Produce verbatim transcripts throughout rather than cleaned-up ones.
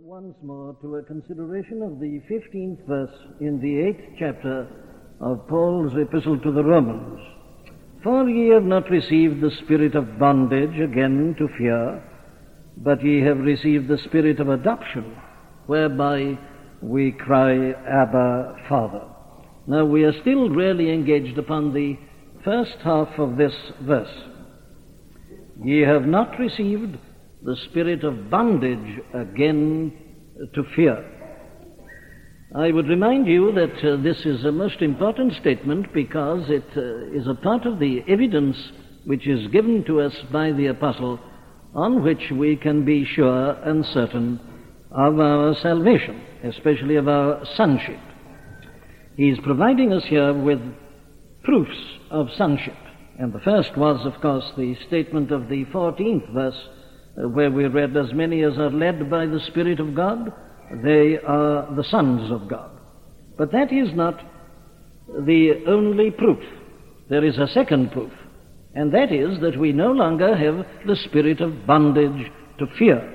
once more to a consideration of the fifteenth verse in the eighth chapter of Paul's epistle to the Romans. For ye have not received the spirit of bondage again to fear, but ye have received the spirit of adoption, whereby we cry, Abba, Father. Now we are still really engaged upon the first half of this verse. Ye have not received the spirit of bondage again to fear. I would remind you that uh, this is a most important statement because it uh, is a part of the evidence which is given to us by the apostle on which we can be sure and certain of our salvation, especially of our sonship. He is providing us here with proofs of sonship. And the first was, of course, the statement of the fourteenth verse, uh, where we read, as many as are led by the Spirit of God, they are the sons of God. But that is not the only proof. There is a second proof, and that is that we no longer have the spirit of bondage to fear.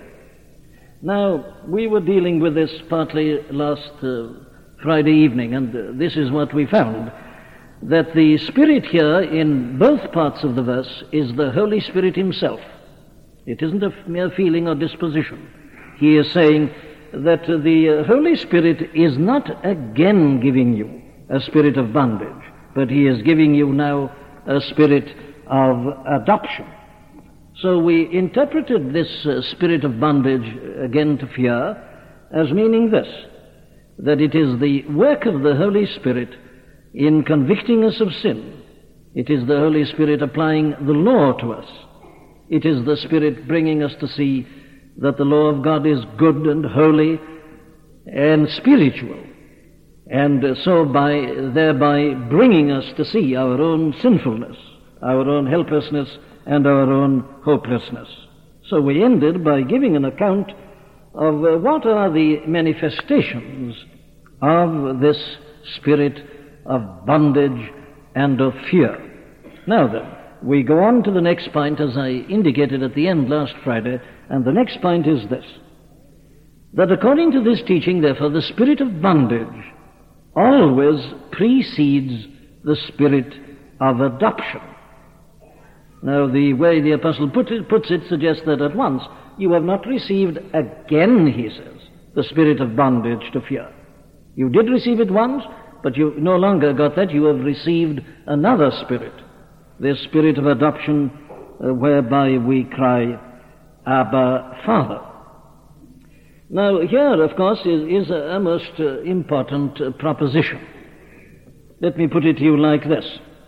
Now, we were dealing with this partly last uh, Friday evening, and uh, this is what we found, that the Spirit here in both parts of the verse is the Holy Spirit himself. It isn't a mere feeling or disposition. He is saying that the Holy Spirit is not again giving you a spirit of bondage, but he is giving you now a spirit of adoption. So we interpreted this uh, spirit of bondage again to fear as meaning this, that it is the work of the Holy Spirit in convicting us of sin. It is the Holy Spirit applying the law to us. It is the Spirit bringing us to see that the law of God is good and holy and spiritual, and so by thereby bringing us to see our own sinfulness, our own helplessness, and our own hopelessness. So we ended by giving an account of uh, what are the manifestations of this spirit of bondage and of fear. Now then, we go on to the next point, as I indicated at the end last Friday, and the next point is this, that according to this teaching, therefore, the spirit of bondage always precedes the spirit of adoption. Now, the way the apostle put it, puts it suggests that at once you have not received again, he says, the spirit of bondage to fear. You did receive it once, but you no longer got that. You have received another spirit, this spirit of adoption, uh, whereby we cry, Abba, Father. Now, here, of course, is, is a, a most uh, important uh, proposition. Let me put it to you like this.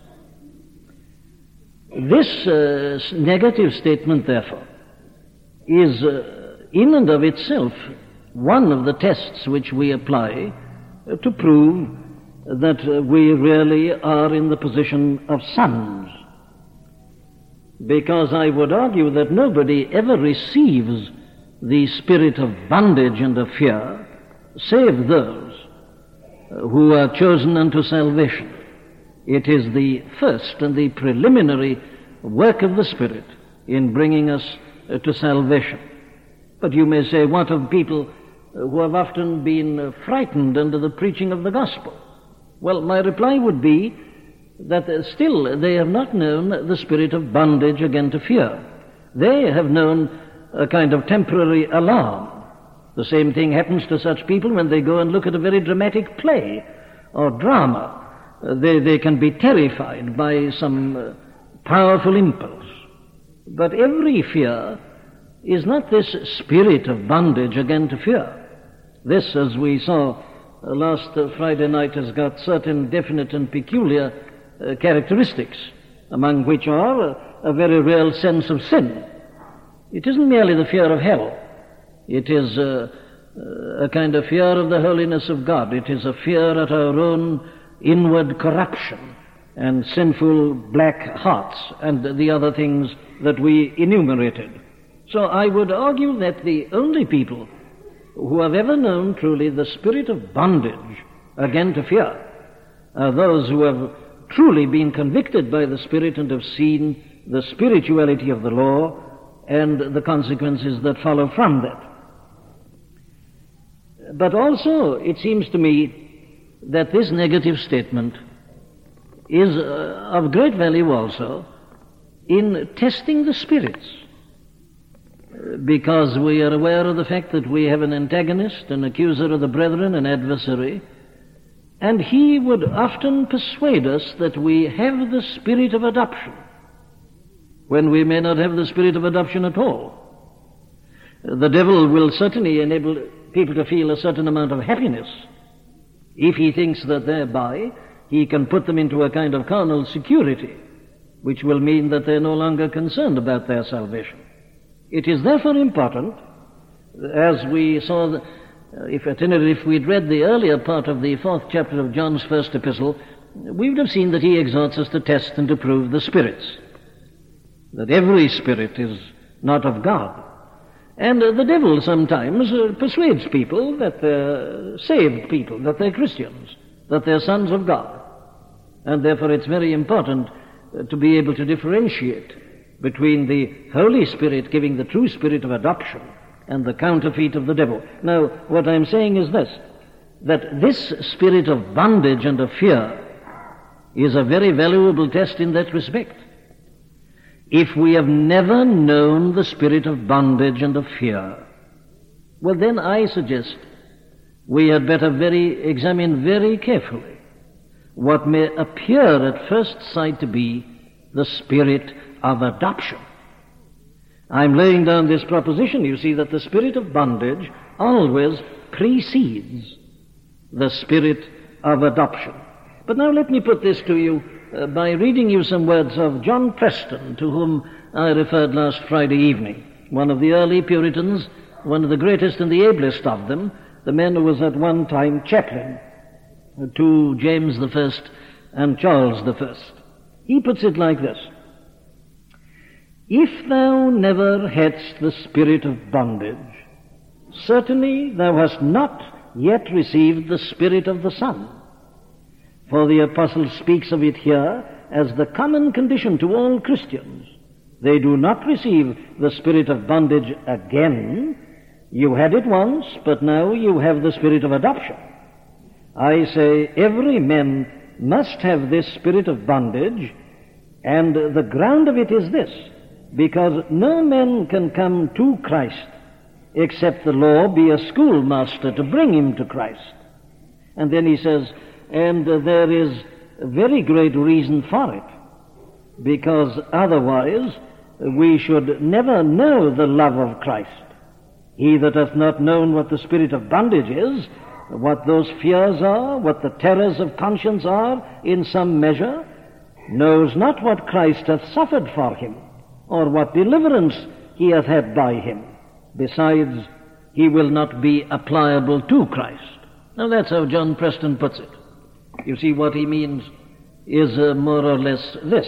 This uh, negative statement, therefore, is uh, in and of itself one of the tests which we apply uh, to prove that uh, we really are in the position of sons. Because I would argue that nobody ever receives the spirit of bondage and of fear save those who are chosen unto salvation. It is the first and the preliminary work of the Spirit in bringing us to salvation. But you may say, what of people who have often been frightened under the preaching of the gospel? Well, my reply would be that still they have not known the spirit of bondage again to fear. They have known a kind of temporary alarm. The same thing happens to such people when they go and look at a very dramatic play or drama. Uh, they, they can be terrified by some uh, powerful impulse. But every fear is not this spirit of bondage again to fear. This, as we saw uh, last uh, Friday night, has got certain definite and peculiar uh, characteristics, among which are uh, a very real sense of sin. It isn't merely the fear of hell. It is uh, uh, a kind of fear of the holiness of God. It is a fear at our own inward corruption and sinful black hearts and the other things that we enumerated. So I would argue that the only people who have ever known truly the spirit of bondage again to fear are those who have truly been convicted by the Spirit and have seen the spirituality of the law and the consequences that follow from that. But also, it seems to me that this negative statement is uh, of great value also in testing the spirits, because we are aware of the fact that we have an antagonist, an accuser of the brethren, an adversary, and he would often persuade us that we have the spirit of adoption, when we may not have the spirit of adoption at all. The devil will certainly enable people to feel a certain amount of happiness if he thinks that thereby he can put them into a kind of carnal security, which will mean that they're no longer concerned about their salvation. It is therefore important, as we saw, the, uh, if at any rate, if we'd read the earlier part of the fourth chapter of John's first epistle, we would have seen that he exhorts us to test and to prove the spirits, that every spirit is not of God. And uh, the devil sometimes uh, persuades people that they're saved people, that they're Christians, that they're sons of God. And therefore it's very important uh, to be able to differentiate between the Holy Spirit giving the true spirit of adoption and the counterfeit of the devil. Now, what I'm saying is this, that this spirit of bondage and of fear is a very valuable test in that respect. If we have never known the spirit of bondage and of fear, well then I suggest we had better very examine very carefully what may appear at first sight to be the spirit of adoption. I'm laying down this proposition, you see, that the spirit of bondage always precedes the spirit of adoption. But now let me put this to you uh, by reading you some words of John Preston, to whom I referred last Friday evening, one of the early Puritans, one of the greatest and the ablest of them, the man who was at one time chaplain to James the First and Charles the First. He puts it like this: if thou never hadst the spirit of bondage, certainly thou hast not yet received the spirit of the Son. For the apostle speaks of it here as the common condition to all Christians. They do not receive the spirit of bondage again. You had it once, but now you have the spirit of adoption. I say every man must have this spirit of bondage, and the ground of it is this: because no man can come to Christ except the law be a schoolmaster to bring him to Christ. And then he says, and uh, there is a very great reason for it, because otherwise we should never know the love of Christ. He that hath not known what the spirit of bondage is, what those fears are, what the terrors of conscience are in some measure, knows not what Christ hath suffered for him, or what deliverance he hath had by him. Besides, he will not be applicable to Christ. Now that's how John Preston puts it. You see, what he means is uh, more or less this.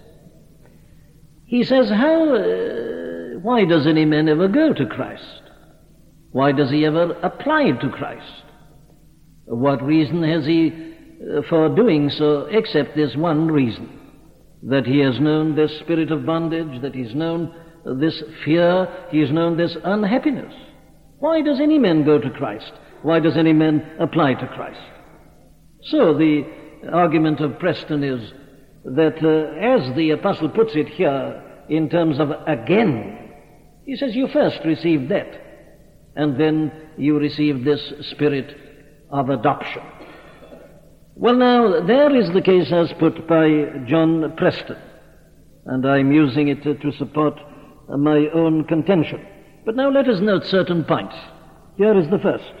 He says, how, uh, why does any man ever go to Christ? Why does he ever apply to Christ? What reason has he uh, for doing so, except this one reason, that he has known this spirit of bondage, that he's known this fear, he has known this unhappiness. Why does any man go to Christ? Why does any man apply to Christ? So the argument of Preston is that uh, as the apostle puts it here in terms of again, he says you first received that, and then you received this spirit of adoption. Well, now, there is the case as put by John Preston, and I'm using it to, to support uh, my own contention. But now let us note certain points. Here is the first.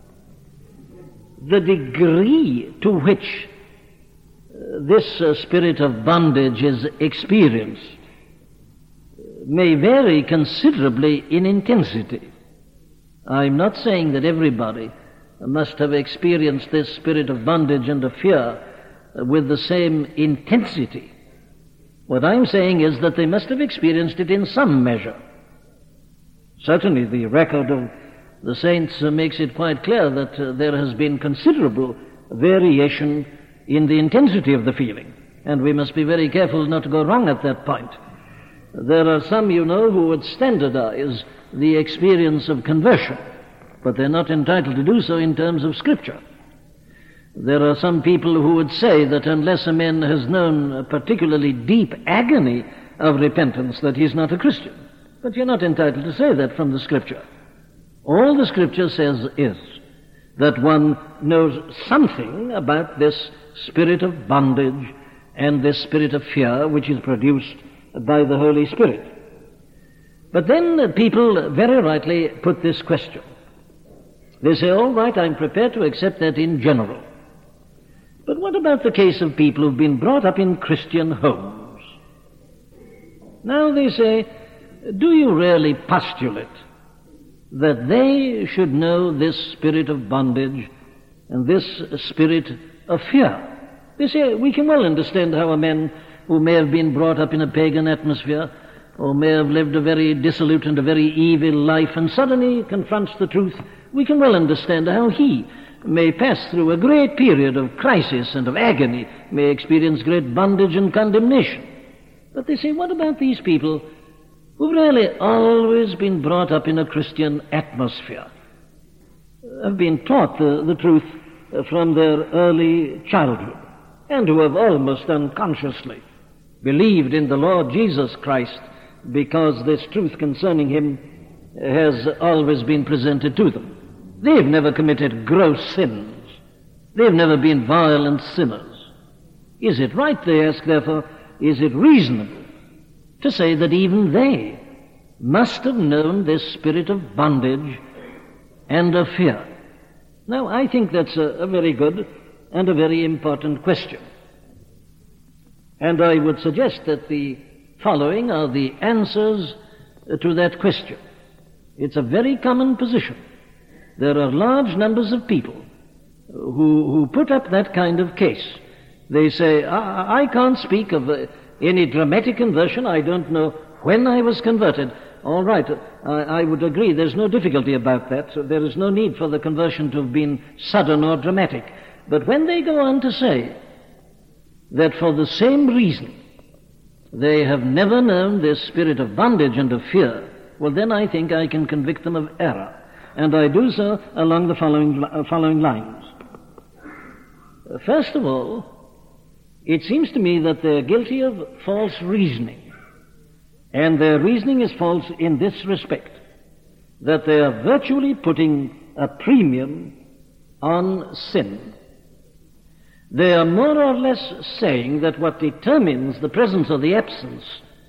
The degree to which uh, this uh, spirit of bondage is experienced may vary considerably in intensity. I'm not saying that everybody must have experienced this spirit of bondage and of fear with the same intensity. What I'm saying is that they must have experienced it in some measure. Certainly the record of the saints uh, makes it quite clear that uh, there has been considerable variation in the intensity of the feeling, and we must be very careful not to go wrong at that point. There are some, you know, who would standardize the experience of conversion but they're not entitled to do so in terms of Scripture. There are some people who would say that unless a man has known a particularly deep agony of repentance, that he's not a Christian. But you're not entitled to say that from the Scripture. All the Scripture says is that one knows something about this spirit of bondage and this spirit of fear which is produced by the Holy Spirit. But then uh, people very rightly put this question. They say, all right, I'm prepared to accept that in general. But what about the case of people who've been brought up in Christian homes? Now they say, do you really postulate that they should know this spirit of bondage and this spirit of fear? They say, we can well understand how a man who may have been brought up in a pagan atmosphere or may have lived a very dissolute and a very evil life and suddenly confronts the truth, we can well understand how he may pass through a great period of crisis and of agony, may experience great bondage and condemnation. But they say, what about these people who've really always been brought up in a Christian atmosphere, have been taught the, the truth from their early childhood, and who have almost unconsciously believed in the Lord Jesus Christ because this truth concerning him has always been presented to them? They've never committed gross sins. They've never been violent sinners. Is it right, they ask, therefore, is it reasonable to say that even they must have known this spirit of bondage and of fear? Now, I think that's a, a very good and a very important question. And I would suggest that the following are the answers to that question. It's a very common position. There are large numbers of people who, who put up that kind of case. They say, I, I can't speak of uh, any dramatic conversion. I don't know when I was converted. All right, I, I would agree. There's no difficulty about that. So there is no need for the conversion to have been sudden or dramatic. But when they go on to say that for the same reason they have never known this spirit of bondage and of fear, well, then I think I can convict them of error. And I do so along the following, uh, following lines. First of all, it seems to me that they're guilty of false reasoning. And their reasoning is false in this respect, that they are virtually putting a premium on sin. They are more or less saying that what determines the presence or the absence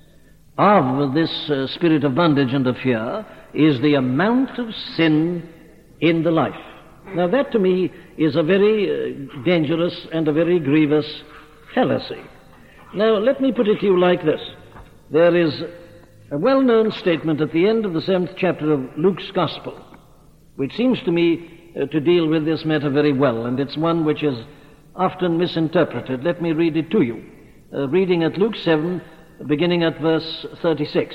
of this uh, spirit of bondage and of fear is the amount of sin in the life. Now that to me is a very uh, dangerous and a very grievous fallacy. Now let me put it to you like this. There is a well-known statement at the end of the seventh chapter of Luke's Gospel, which seems to me uh, to deal with this matter very well, and it's one which is often misinterpreted. Let me read it to you. Uh, reading at Luke seven, beginning at verse thirty-six.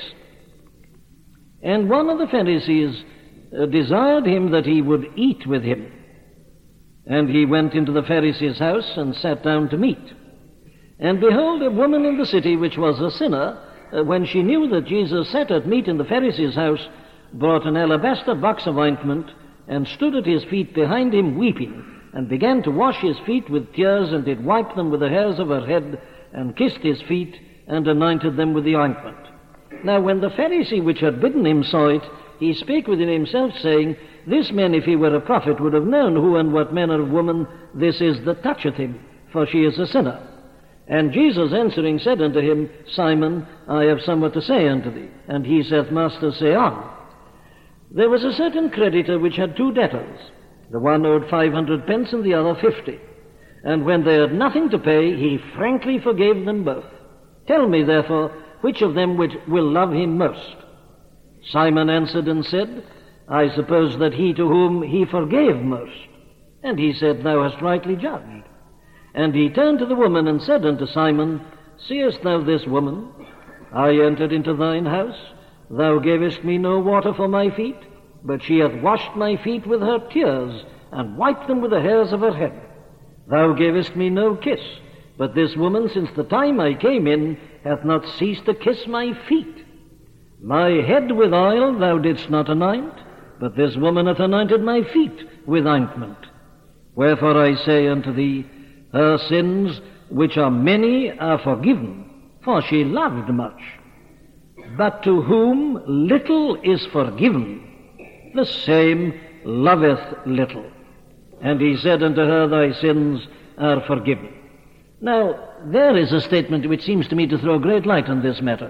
And one of the Pharisees uh, desired him that he would eat with him. And he went into the Pharisee's house and sat down to meat. And behold, a woman in the city, which was a sinner, uh, when she knew that Jesus sat at meat in the Pharisee's house, brought an alabaster box of ointment, and stood at his feet behind him weeping, and began to wash his feet with tears, and did wipe them with the hairs of her head, and kissed his feet, and anointed them with the ointment. Now when the Pharisee which had bidden him saw it, he spake within himself, saying, This man, if he were a prophet, would have known who and what manner of woman this is that toucheth him, for she is a sinner. And Jesus answering said unto him, Simon, I have somewhat to say unto thee. And he saith, Master, say on. There was a certain creditor which had two debtors. The one owed five hundred pence and the other fifty. And when they had nothing to pay, he frankly forgave them both. Tell me, therefore, which of them which will love him most? Simon answered and said, I suppose that he to whom he forgave most. And he said, Thou hast rightly judged. And he turned to the woman and said unto Simon, Seest thou this woman? I entered into thine house. Thou gavest me no water for my feet, but she hath washed my feet with her tears, and wiped them with the hairs of her head. Thou gavest me no kiss, but this woman, since the time I came in, hath not ceased to kiss my feet. My head with oil thou didst not anoint, but this woman hath anointed my feet with ointment. Wherefore I say unto thee, her sins, which are many, are forgiven, for she loved much. But to whom little is forgiven, the same loveth little. And he said unto her, thy sins are forgiven. Now, there is a statement which seems to me to throw great light on this matter.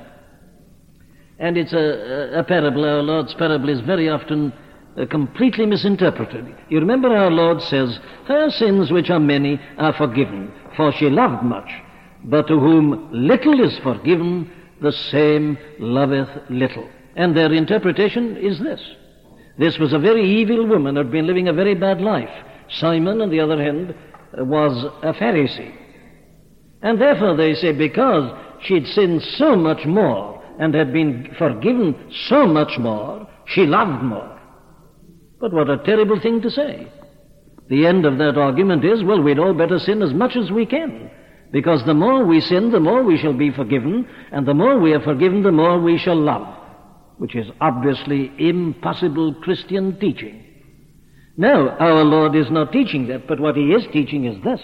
And it's a, a parable. Our Lord's parable is very often uh, completely misinterpreted. You remember our Lord says, her sins which are many are forgiven, for she loved much. But to whom little is forgiven, the same loveth little. And their interpretation is this. This was a very evil woman who had been living a very bad life. Simon, on the other hand, was a Pharisee. And therefore they say, because she'd sinned so much more and had been forgiven so much more, she loved more. But what a terrible thing to say. The end of that argument is, well, we'd all better sin as much as we can, because the more we sin, the more we shall be forgiven, and the more we are forgiven, the more we shall love, which is obviously impossible Christian teaching. No, our Lord is not teaching that, but what he is teaching is this.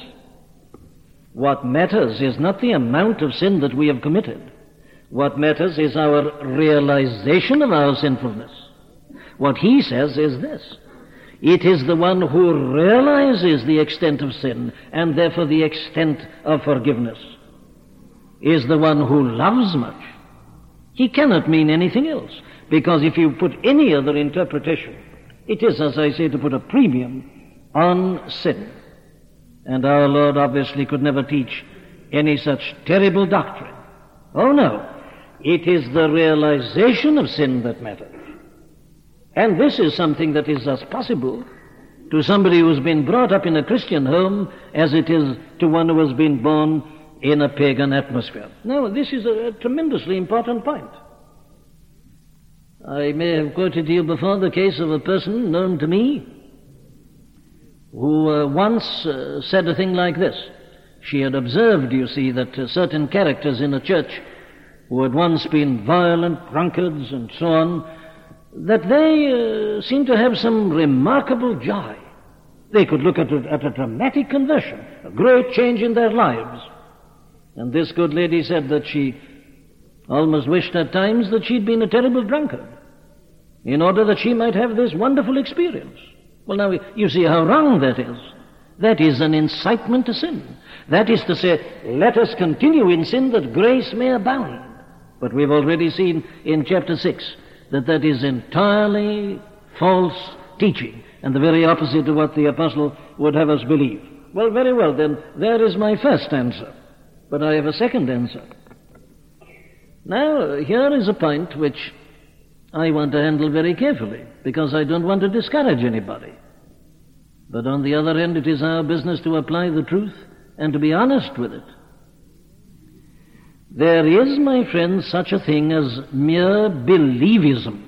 What matters is not the amount of sin that we have committed. What matters is our realization of our sinfulness. What he says is this. It is the one who realizes the extent of sin, and therefore the extent of forgiveness, is the one who loves much. He cannot mean anything else, because if you put any other interpretation, it is, as I say, to put a premium on sin. And our Lord obviously could never teach any such terrible doctrine. Oh no, it is the realization of sin that matters. And this is something that is as possible to somebody who's been brought up in a Christian home as it is to one who has been born in a pagan atmosphere. Now, this is a, a tremendously important point. I may have quoted to you before the case of a person known to me who uh, once uh, said a thing like this. She had observed, you see, that uh, certain characters in a church who had once been violent drunkards and so on, that they uh, seemed to have some remarkable joy. They could look at a, at a dramatic conversion, a great change in their lives. And this good lady said that she almost wished at times that she'd been a terrible drunkard, in order that she might have this wonderful experience. Well, now, you see how wrong that is. That is an incitement to sin. That is to say, let us continue in sin that grace may abound. But we've already seen in chapter six that that is entirely false teaching, and the very opposite of what the apostle would have us believe. Well, very well, then, there is my first answer. But I have a second answer. Now, here is a point which I want to handle very carefully, because I don't want to discourage anybody. But on the other hand, it is our business to apply the truth and to be honest with it. There is, my friends, such a thing as mere believism,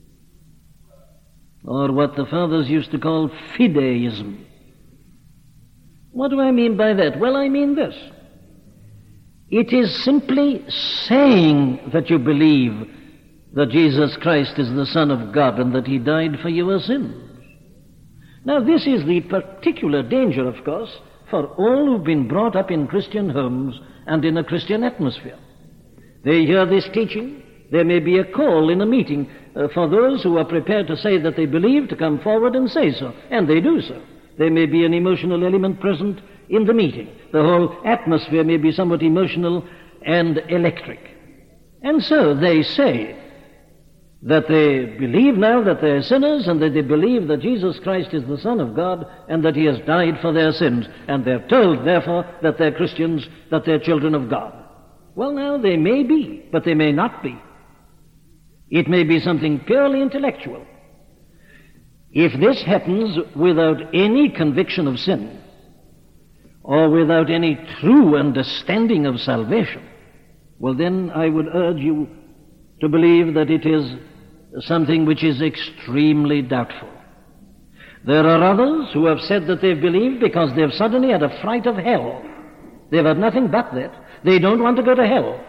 or what the fathers used to call fideism. What do I mean by that? Well, I mean this. It is simply saying that you believe that Jesus Christ is the Son of God and that he died for your sins. Now, this is the particular danger, of course, for all who've been brought up in Christian homes and in a Christian atmosphere. They hear this teaching. There may be a call in a meeting uh, for those who are prepared to say that they believe to come forward and say so, and they do so. There may be an emotional element present in the meeting. The whole atmosphere may be somewhat emotional and electric. And so they say that they believe now that they're sinners, and that they believe that Jesus Christ is the Son of God and that he has died for their sins. And they're told, therefore, that they're Christians, that they're children of God. Well, now, they may be, but they may not be. It may be something purely intellectual. If this happens without any conviction of sin, or without any true understanding of salvation, well, then I would urge you to believe that it is something which is extremely doubtful. There are others who have said that they've believed because they've suddenly had a fright of hell. They've had nothing but that. They don't want to go to hell.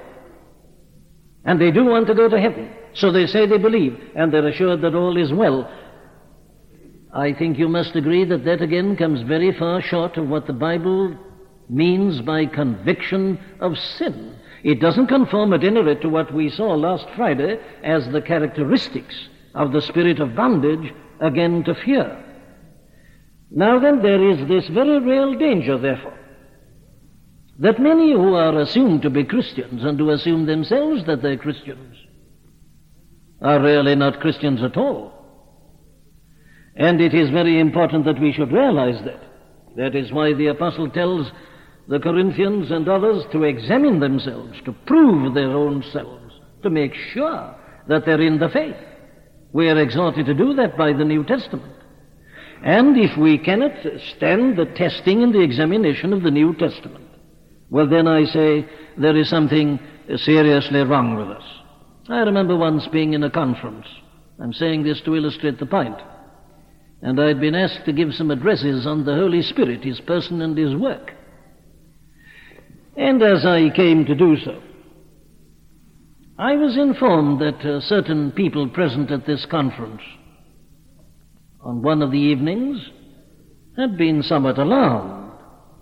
And they do want to go to heaven. So they say they believe, and they're assured that all is well. I think you must agree that that again comes very far short of what the Bible means by conviction of sin. It doesn't conform at any rate to what we saw last Friday as the characteristics of the spirit of bondage, again to fear. Now then, there is this very real danger, therefore, that many who are assumed to be Christians and who assume themselves that they're Christians are really not Christians at all. And it is very important that we should realize that. That is why the apostle tells the Corinthians and others to examine themselves, to prove their own selves, to make sure that they're in the faith. We are exhorted to do that by the New Testament. And if we cannot stand the testing and the examination of the New Testament, well, then I say there is something seriously wrong with us. I remember once being in a conference. I'm saying this to illustrate the point. And I'd been asked to give some addresses on the Holy Spirit, His person and His work. And as I came to do so, I was informed that uh, certain people present at this conference on one of the evenings had been somewhat alarmed.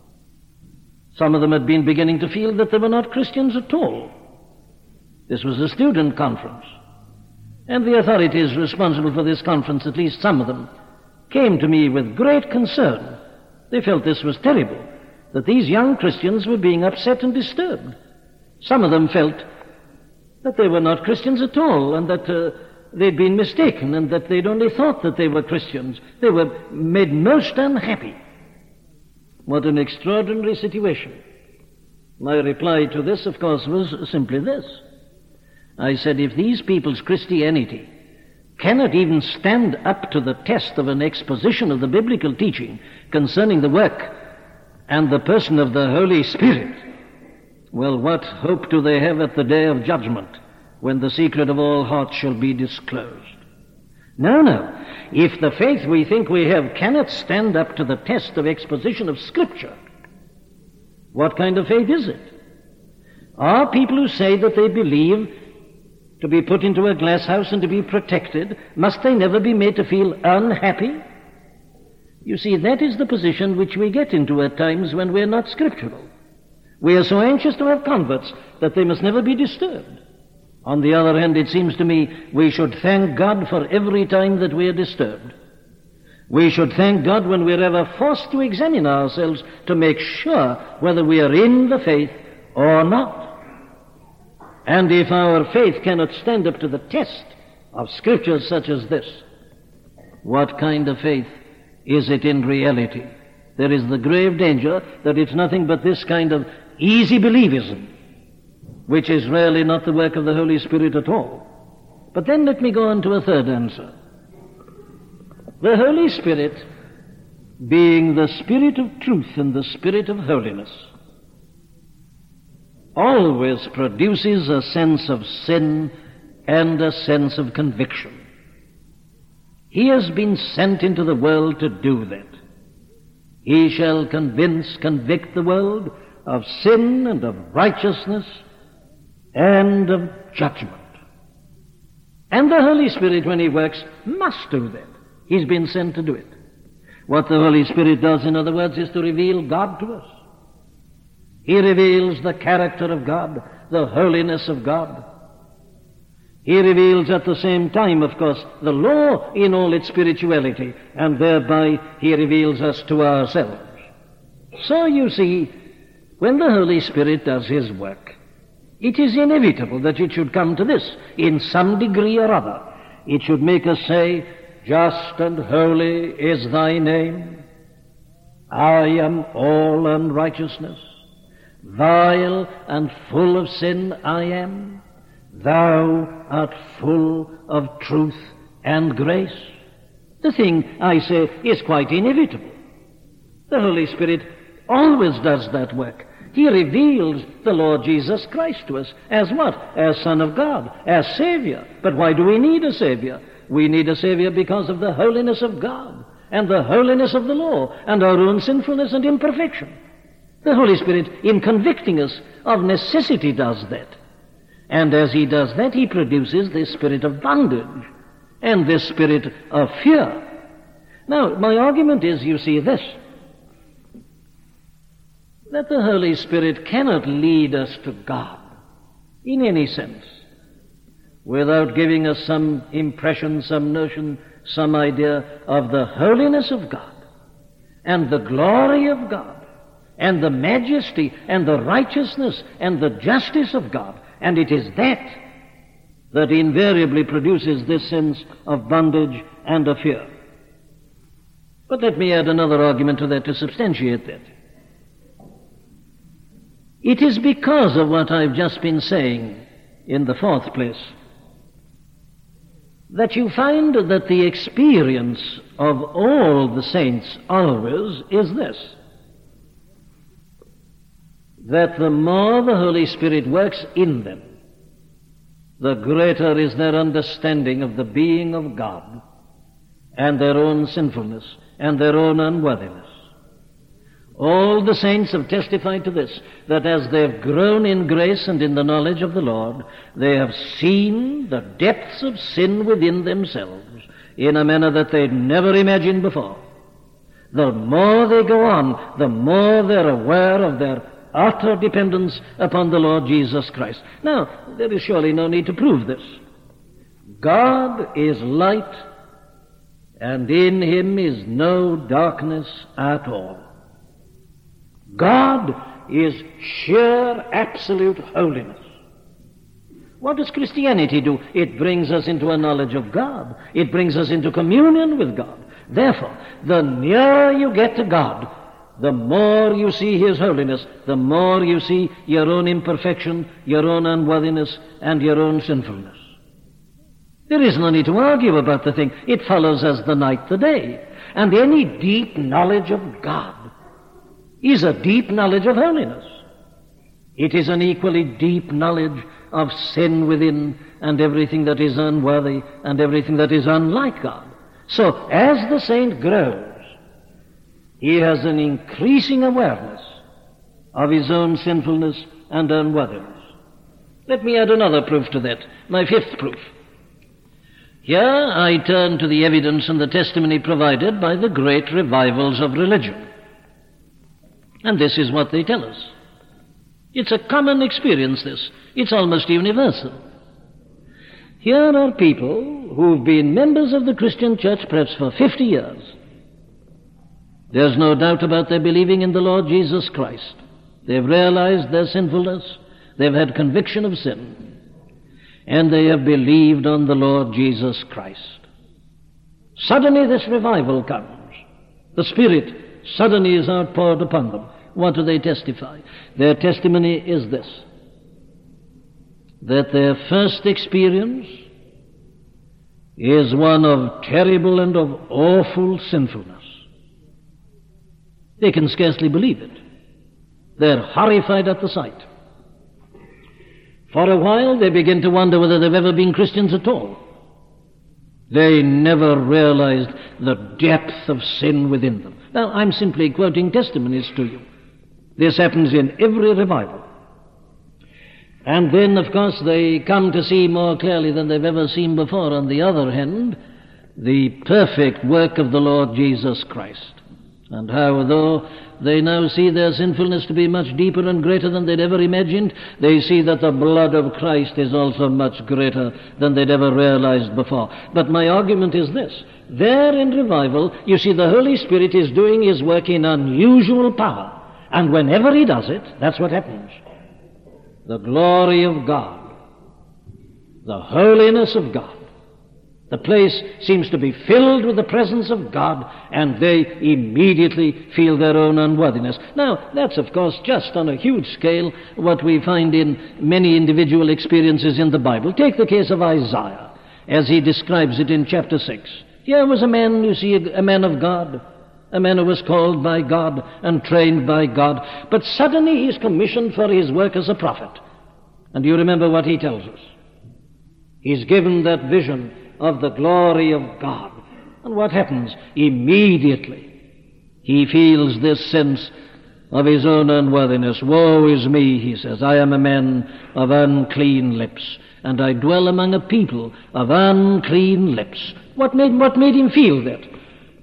Some of them had been beginning to feel that they were not Christians at all. This was a student conference, and the authorities responsible for this conference, at least some of them, came to me with great concern. They felt this was terrible, that these young Christians were being upset and disturbed. Some of them felt that they were not Christians at all, and that uh, they'd been mistaken, and that they'd only thought that they were Christians. They were made most unhappy. What an extraordinary situation. My reply to this, of course, was simply this. I said, if these people's Christianity cannot even stand up to the test of an exposition of the biblical teaching concerning the work and the person of the Holy Spirit, well, what hope do they have at the day of judgment, when the secret of all hearts shall be disclosed? No, no. If the faith we think we have cannot stand up to the test of exposition of Scripture, what kind of faith is it? Are people who say that they believe to be put into a glass house and to be protected, must they never be made to feel unhappy? You see, that is the position which we get into at times when we're not scriptural. We are so anxious to have converts that they must never be disturbed. On the other hand, it seems to me we should thank God for every time that we are disturbed. We should thank God when we're ever forced to examine ourselves to make sure whether we are in the faith or not. And if our faith cannot stand up to the test of scriptures such as this, what kind of faith is it in reality? There is the grave danger that it's nothing but this kind of easy believism, which is really not the work of the Holy Spirit at all. But then let me go on to a third answer. The Holy Spirit, being the Spirit of truth and the Spirit of holiness, always produces a sense of sin and a sense of conviction. He has been sent into the world to do that. He shall convince, convict the world of sin and of righteousness and of judgment. And the Holy Spirit, when He works, must do that. He's been sent to do it. What the Holy Spirit does, in other words, is to reveal God to us. He reveals the character of God, the holiness of God. He reveals at the same time, of course, the law in all its spirituality, and thereby He reveals us to ourselves. So you see, when the Holy Spirit does His work, it is inevitable that it should come to this, in some degree or other. It should make us say, just and holy is Thy name. I am all unrighteousness. Vile and full of sin I am. Thou art full of truth and grace. The thing, I say, is quite inevitable. The Holy Spirit always does that work. He reveals the Lord Jesus Christ to us as what? As Son of God, as Savior. But why do we need a Savior? We need a Savior because of the holiness of God and the holiness of the law and our own sinfulness and imperfection. The Holy Spirit, in convicting us of necessity, does that. And as He does that, He produces this spirit of bondage and this spirit of fear. Now, my argument is, you see, this, that the Holy Spirit cannot lead us to God in any sense without giving us some impression, some notion, some idea of the holiness of God and the glory of God and the majesty and the righteousness and the justice of God. And it is that that invariably produces this sense of bondage and of fear. But let me add another argument to that to substantiate that. It is because of what I've just been saying, in the fourth place, that you find that the experience of all the saints always is this, that the more the Holy Spirit works in them, the greater is their understanding of the being of God and their own sinfulness and their own unworthiness. All the saints have testified to this, that as they've grown in grace and in the knowledge of the Lord, they have seen the depths of sin within themselves in a manner that they'd never imagined before. The more they go on, the more they're aware of their utter dependence upon the Lord Jesus Christ. Now, there is surely no need to prove this. God is light, and in him is no darkness at all. God is sheer, absolute holiness. What does Christianity do? It brings us into a knowledge of God. It brings us into communion with God. Therefore, the nearer you get to God, the more you see his holiness, the more you see your own imperfection, your own unworthiness, and your own sinfulness. There is no need to argue about the thing. It follows as the night the day. And any deep knowledge of God is a deep knowledge of holiness. It is an equally deep knowledge of sin within and everything that is unworthy and everything that is unlike God. So, as the saint grows, he has an increasing awareness of his own sinfulness and unworthiness. Let me add another proof to that, my fifth proof. Here I turn to the evidence and the testimony provided by the great revivals of religion. And this is what they tell us. It's a common experience, this. It's almost universal. Here are people who've been members of the Christian church perhaps for fifty years. There's no doubt about their believing in the Lord Jesus Christ. They've realized their sinfulness. They've had conviction of sin. And they have believed on the Lord Jesus Christ. Suddenly this revival comes. The Spirit suddenly is outpoured upon them. What do they testify? Their testimony is this, that their first experience is one of terrible and of awful sinfulness. They can scarcely believe it. They're horrified at the sight. For a while they begin to wonder whether they've ever been Christians at all. They never realized the depth of sin within them. Now, I'm simply quoting testimonies to you. This happens in every revival. And then, of course, they come to see more clearly than they've ever seen before, on the other hand, the perfect work of the Lord Jesus Christ. And how, though they now see their sinfulness to be much deeper and greater than they'd ever imagined, they see that the blood of Christ is also much greater than they'd ever realized before. But my argument is this. There in revival, you see, the Holy Spirit is doing his work in unusual power. And whenever he does it, that's what happens. The glory of God, the holiness of God, the place seems to be filled with the presence of God, and they immediately feel their own unworthiness. Now, that's, of course, just on a huge scale what we find in many individual experiences in the Bible. Take the case of Isaiah, as he describes it in chapter six. Here was a man, you see, a man of God, a man who was called by God and trained by God, but suddenly he's commissioned for his work as a prophet. And you remember what he tells us. He's given that vision of the glory of God. And what happens? Immediately he feels this sense of his own unworthiness. Woe is me, he says, I am a man of unclean lips, and I dwell among a people of unclean lips. What made, what made him feel that?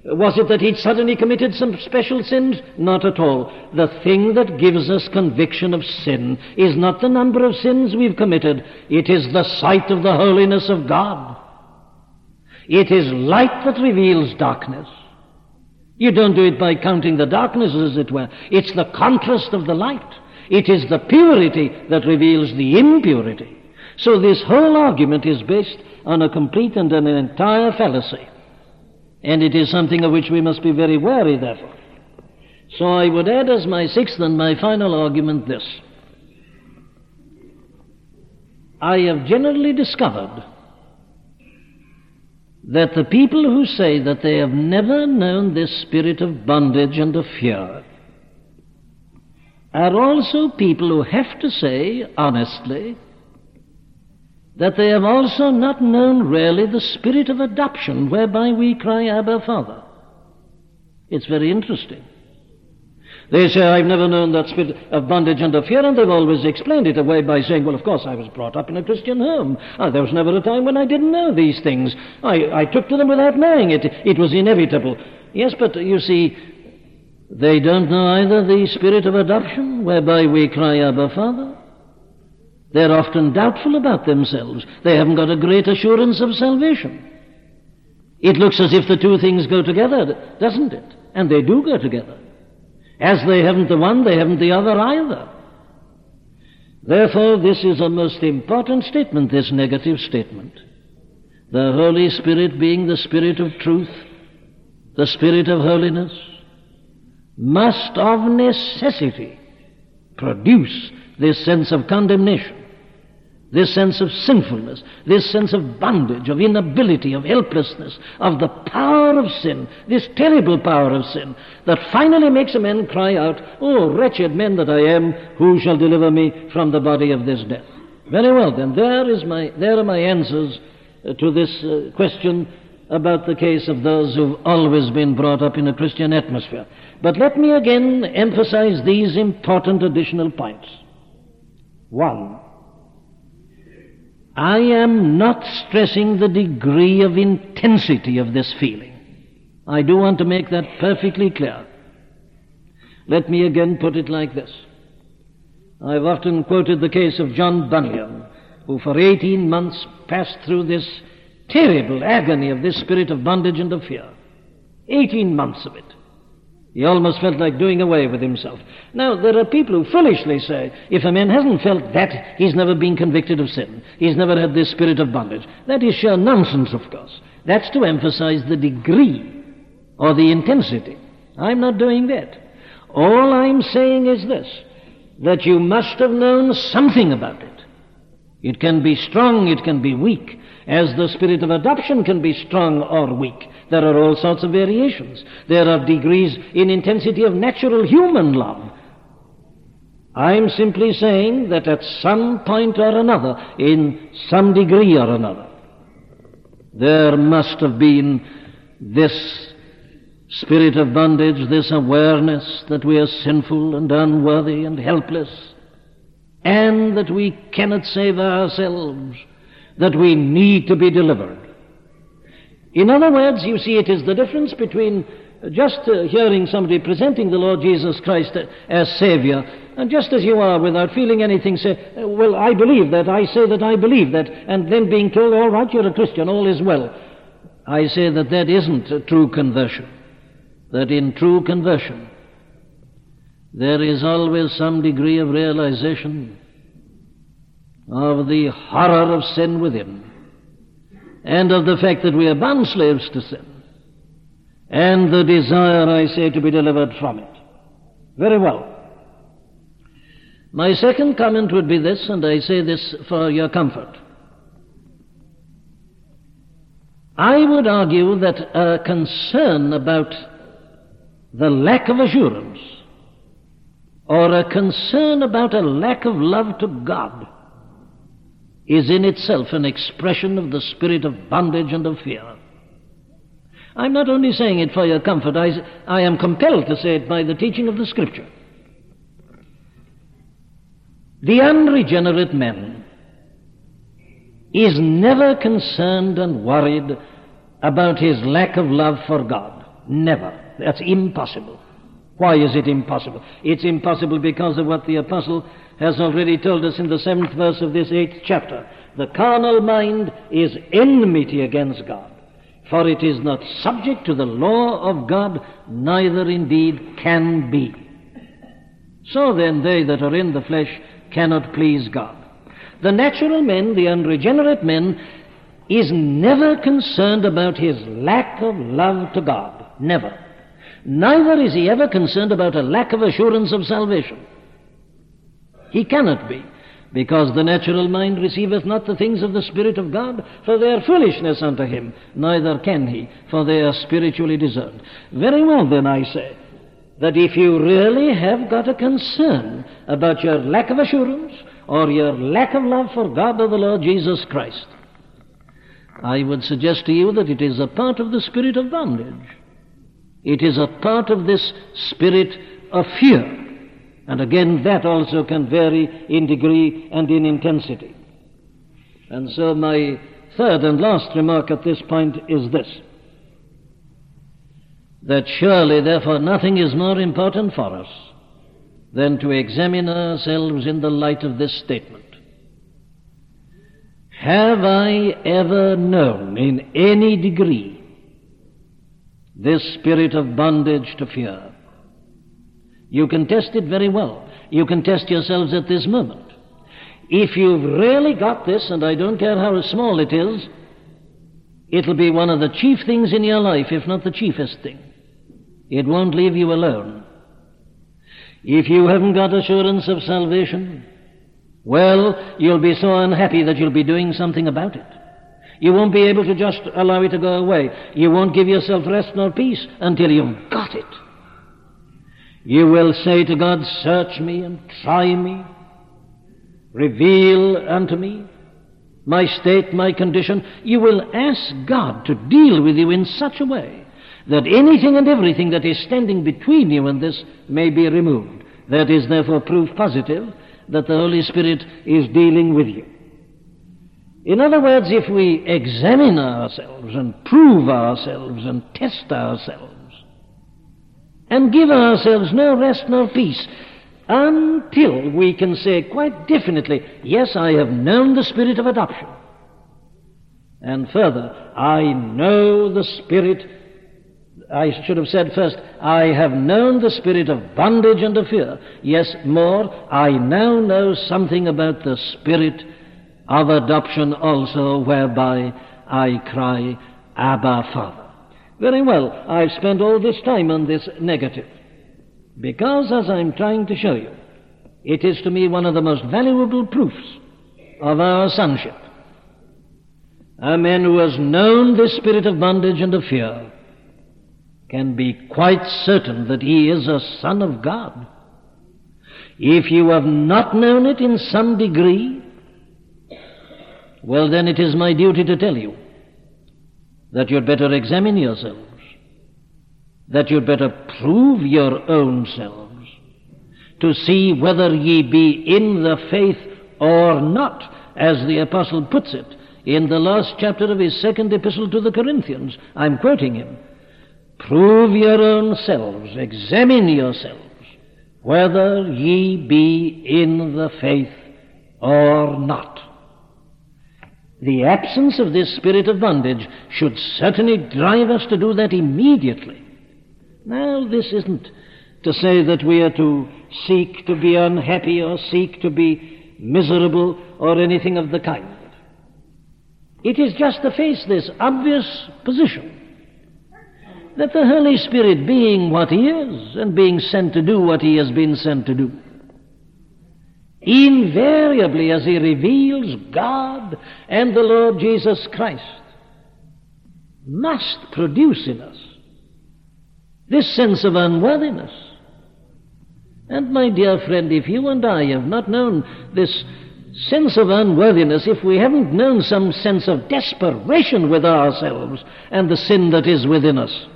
Was it that he'd suddenly committed some special sins? Not at all. The thing that gives us conviction of sin is not the number of sins we've committed. It is the sight of the holiness of God. It is light that reveals darkness. You don't do it by counting the darkness, as it were. It's the contrast of the light. It is the purity that reveals the impurity. So this whole argument is based on a complete and an entire fallacy. And it is something of which we must be very wary, therefore. So I would add as my sixth and my final argument this. I have generally discovered that the people who say that they have never known this spirit of bondage and of fear are also people who have to say, honestly, that they have also not known really the spirit of adoption whereby we cry, Abba, Father. It's very interesting. They say, I've never known that spirit of bondage and of fear, and they've always explained it away by saying, well, of course, I was brought up in a Christian home. Ah, there was never a time when I didn't know these things. I, I took to them without knowing it. It was inevitable. Yes, but you see, they don't know either the spirit of adoption, whereby we cry, Abba, Father. They're often doubtful about themselves. They haven't got a great assurance of salvation. It looks as if the two things go together, doesn't it? And they do go together. As they haven't the one, they haven't the other either. Therefore, this is a most important statement, this negative statement. The Holy Spirit, being the Spirit of truth, the Spirit of holiness, must of necessity produce this sense of condemnation, this sense of sinfulness, this sense of bondage, of inability, of helplessness, of the power of sin, this terrible power of sin, that finally makes a man cry out, oh, wretched man that I am, who shall deliver me from the body of this death? Very well, then, there is my, there are my answers uh, to this uh, question about the case of those who've always been brought up in a Christian atmosphere. But let me again emphasize these important additional points. One, I am not stressing the degree of intensity of this feeling. I do want to make that perfectly clear. Let me again put it like this. I've often quoted the case of John Bunyan, who for eighteen months passed through this terrible agony of this spirit of bondage and of fear. Eighteen months of it. He almost felt like doing away with himself. Now, there are people who foolishly say, if a man hasn't felt that, he's never been convicted of sin. He's never had this spirit of bondage. That is sheer nonsense, of course. That's to emphasize the degree or the intensity. I'm not doing that. All I'm saying is this, that you must have known something about it. It can be strong, it can be weak, as the spirit of adoption can be strong or weak. There are all sorts of variations. There are degrees in intensity of natural human love. I'm simply saying that at some point or another, in some degree or another, there must have been this spirit of bondage, this awareness that we are sinful and unworthy and helpless, and that we cannot save ourselves, that we need to be delivered. In other words, you see, it is the difference between just uh, hearing somebody presenting the Lord Jesus Christ as Savior, and just as you are, without feeling anything, say, well, I believe that, I say that I believe that, and then being told, all right, you're a Christian, all is well. I say that that isn't a true conversion. That in true conversion, there is always some degree of realization of the horror of sin within, and of the fact that we are bound slaves to sin, and the desire, I say, to be delivered from it. Very well. My second comment would be this, and I say this for your comfort. I would argue that a concern about the lack of assurance, or a concern about a lack of love to God, is in itself an expression of the spirit of bondage and of fear. I'm not only saying it for your comfort, I, I am compelled to say it by the teaching of the Scripture. The unregenerate man is never concerned and worried about his lack of love for God. Never. That's impossible. Why is it impossible? It's impossible because of what the apostle has already told us in the seventh verse of this eighth chapter. The carnal mind is enmity against God, for it is not subject to the law of God, neither indeed can be. So then they that are in the flesh cannot please God. The natural man, the unregenerate man, is never concerned about his lack of love to God. Never. Neither is he ever concerned about a lack of assurance of salvation. He cannot be, because the natural mind receiveth not the things of the Spirit of God, for they are foolishness unto him, neither can he, for they are spiritually discerned. Very well, then, I say, that if you really have got a concern about your lack of assurance, or your lack of love for God or the Lord Jesus Christ, I would suggest to you that it is a part of the spirit of bondage. It is a part of this spirit of fear. And again, that also can vary in degree and in intensity. And so my third and last remark at this point is this: that surely, therefore, nothing is more important for us than to examine ourselves in the light of this statement. Have I ever known in any degree this spirit of bondage to fear? You can test it very well. You can test yourselves at this moment. If you've really got this, and I don't care how small it is, it'll be one of the chief things in your life, if not the chiefest thing. It won't leave you alone. If you haven't got assurance of salvation, well, you'll be so unhappy that you'll be doing something about it. You won't be able to just allow it to go away. You won't give yourself rest nor peace until you've got it. You will say to God, search me and try me. Reveal unto me my state, my condition. You will ask God to deal with you in such a way that anything and everything that is standing between you and this may be removed. That is therefore proof positive that the Holy Spirit is dealing with you. In other words, if we examine ourselves and prove ourselves and test ourselves and give ourselves no rest nor peace until we can say quite definitely, yes, I have known the spirit of adoption, and further, I know the spirit, I should have said first, I have known the spirit of bondage and of fear. Yes, more, I now know something about the spirit of adoption also, whereby I cry, Abba, Father. Very well, I've spent all this time on this negative, because, as I'm trying to show you, it is to me one of the most valuable proofs of our sonship. A man who has known this spirit of bondage and of fear can be quite certain that he is a son of God. If you have not known it in some degree, well, then it is my duty to tell you that you'd better examine yourselves, that you'd better prove your own selves, to see whether ye be in the faith or not, as the apostle puts it in the last chapter of his second epistle to the Corinthians. I'm quoting him. Prove your own selves, examine yourselves, whether ye be in the faith or not. The absence of this spirit of bondage should certainly drive us to do that immediately. Now, this isn't to say that we are to seek to be unhappy or seek to be miserable or anything of the kind. It is just to face this obvious position that the Holy Spirit, being what He is and being sent to do what He has been sent to do, invariably, as He reveals God and the Lord Jesus Christ, must produce in us this sense of unworthiness. And my dear friend, if you and I have not known this sense of unworthiness, if we haven't known some sense of desperation with ourselves and the sin that is within us,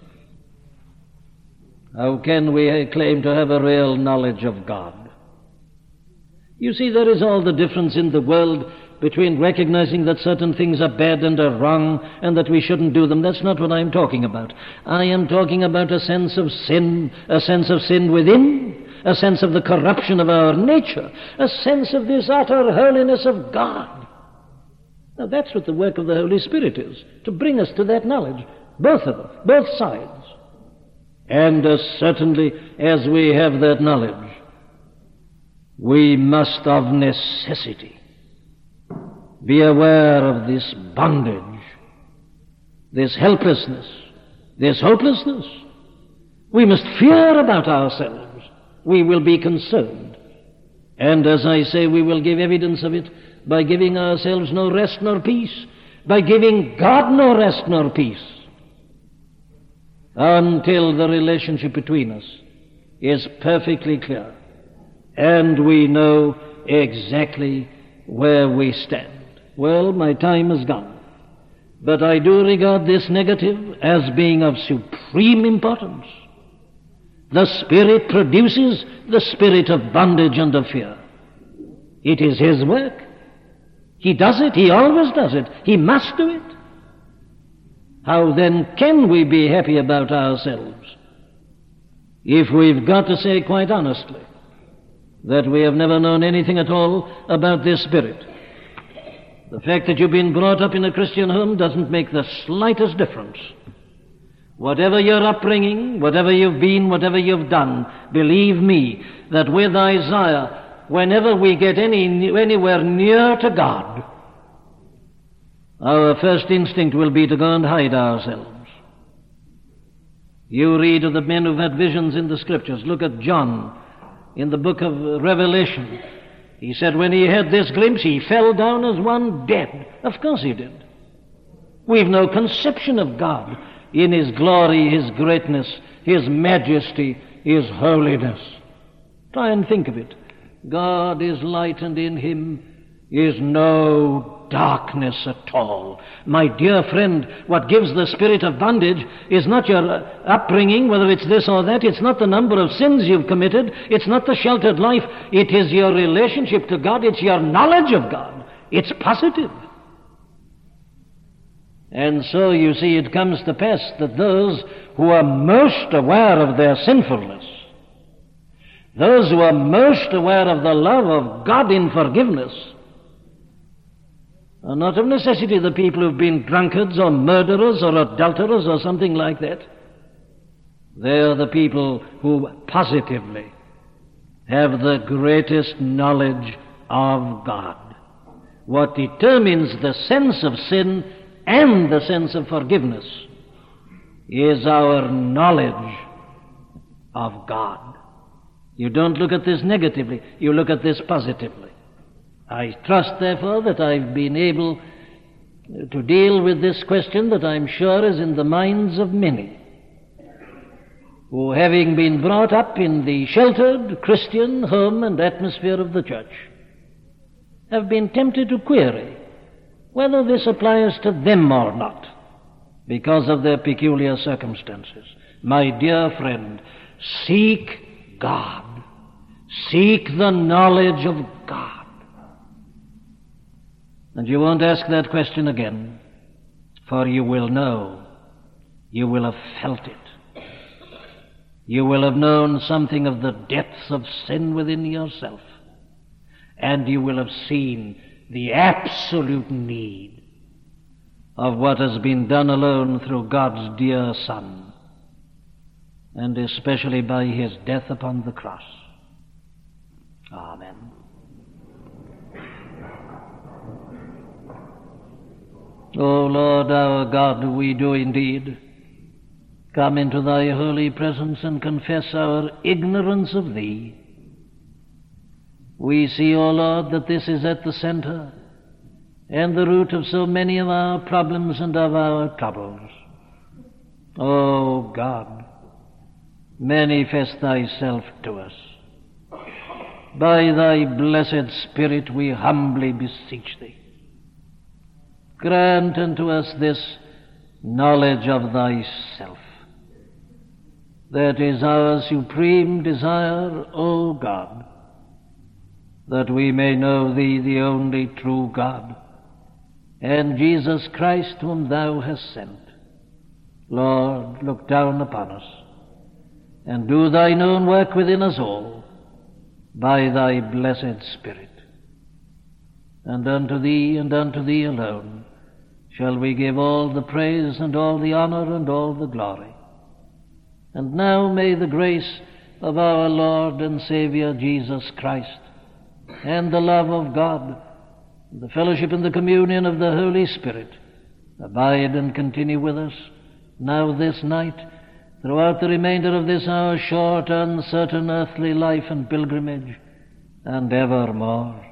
how can we claim to have a real knowledge of God? You see, there is all the difference in the world between recognizing that certain things are bad and are wrong and that we shouldn't do them. That's not what I'm talking about. I am talking about a sense of sin, a sense of sin within, a sense of the corruption of our nature, a sense of this utter holiness of God. Now that's what the work of the Holy Spirit is, to bring us to that knowledge, both of them, both sides. And as certainly as we have that knowledge, we must of necessity be aware of this bondage, this helplessness, this hopelessness. We must fear about ourselves. We will be concerned. And as I say, we will give evidence of it by giving ourselves no rest nor peace, by giving God no rest nor peace, until the relationship between us is perfectly clear and we know exactly where we stand. Well, my time is gone, but I do regard this negative as being of supreme importance. The Spirit produces the spirit of bondage and of fear. It is His work. He does it. He always does it. He must do it. How then can we be happy about ourselves if we've got to say quite honestly that we have never known anything at all about this Spirit? The fact that you've been brought up in a Christian home doesn't make the slightest difference. Whatever your upbringing, whatever you've been, whatever you've done, believe me that with Isaiah, whenever we get any, anywhere near to God, our first instinct will be to go and hide ourselves. You read of the men who've had visions in the Scriptures. Look at John in the book of Revelation. He said when he had this glimpse, he fell down as one dead. Of course he did. We've no conception of God in His glory, His greatness, His majesty, His holiness. Try and think of it. God is light, and in Him is no darkness at all. My dear friend, what gives the spirit of bondage is not your upbringing, whether it's this or that. It's not the number of sins you've committed. It's not the sheltered life. It is your relationship to God. It's your knowledge of God. It's positive. And so, you see, it comes to pass that those who are most aware of their sinfulness, those who are most aware of the love of God in forgiveness, are not of necessity the people who've been drunkards or murderers or adulterers or something like that. They are the people who positively have the greatest knowledge of God. What determines the sense of sin and the sense of forgiveness is our knowledge of God. You don't look at this negatively, you look at this positively. I trust, therefore, that I've been able to deal with this question that I'm sure is in the minds of many who, having been brought up in the sheltered Christian home and atmosphere of the church, have been tempted to query whether this applies to them or not because of their peculiar circumstances. My dear friend, seek God. Seek the knowledge of God. And you won't ask that question again, for you will know. You will have felt it. You will have known something of the depths of sin within yourself, and you will have seen the absolute need of what has been done alone through God's dear Son, and especially by His death upon the cross. Amen. O Lord our God, we do indeed come into Thy holy presence and confess our ignorance of Thee. We see, O Lord, that this is at the center and the root of so many of our problems and of our troubles. O God, manifest Thyself to us. By Thy blessed Spirit we humbly beseech Thee. Grant unto us this knowledge of Thyself. That is our supreme desire, O God. that we may know thee, the only true God, and Jesus Christ, whom thou hast sent. Lord, look down upon us, and do thine own work within us all, by thy blessed Spirit. And unto thee, and unto thee alone, shall we give all the praise, and all the honor, and all the glory. And now may the grace of our Lord and Savior Jesus Christ, and the love of God, the fellowship and the communion of the Holy Spirit, abide and continue with us, now this night, throughout the remainder of this our short, uncertain earthly life and pilgrimage, and evermore.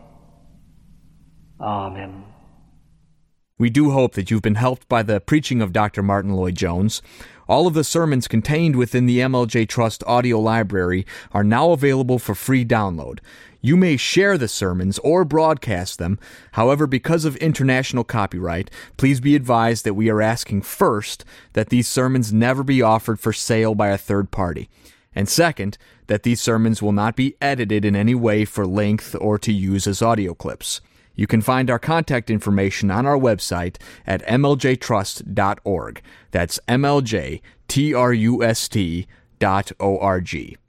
Amen. We do hope that you've been helped by the preaching of Doctor Martyn Lloyd-Jones. All of the sermons contained within the M L J Trust audio library are now available for free download. You may share the sermons or broadcast them. However, because of international copyright, please be advised that we are asking first that these sermons never be offered for sale by a third party. And second, that these sermons will not be edited in any way for length or to use as audio clips. You can find our contact information on our website at m l j trust dot org. That's M L J T R U S T dot O R G.